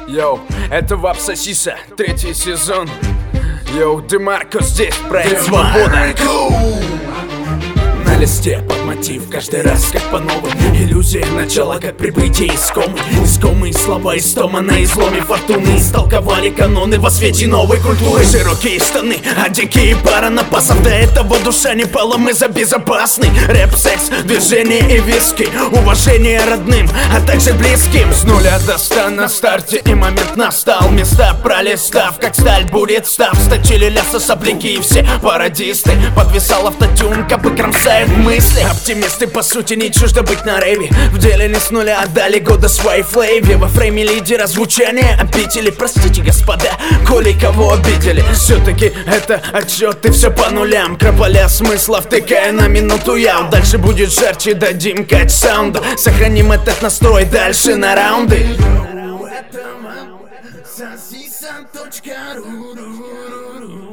Йоу, это Вапса Сиса, 3-й сезон. Йоу, Демарко здесь, проект «Свобода». На листе под мотив, каждый раз как по новым. Иллюзия начала, как прибытие искомые слова истома на изломе фортуны. Истолковали каноны во свете новой культуры. Широкие штаны, а дикие пара напасов. До этого душа не пала, мы за безопасный рэп, секс, движение и виски. Уважение родным, а также близким. С нуля до 100 на старте, и момент настал. Места пролистав, как сталь будет став. Сточили лясы, сопляки и все пародисты. Подвисал автотюн, копы кромсают мысли. Оптимисты, по сути, не чуждо быть на рейве. В деле не с нуля отдали года своей флейве. Во фрейме лидера звучания обидели. Простите, господа, коли кого обидели. Все-таки это отчет, и все по нулям. Крополя смысла, втыкая на минуту я. Дальше будет жарче, дадим кач саунда. Сохраним этот настрой дальше на раунды. Это Вапса Сиса.ру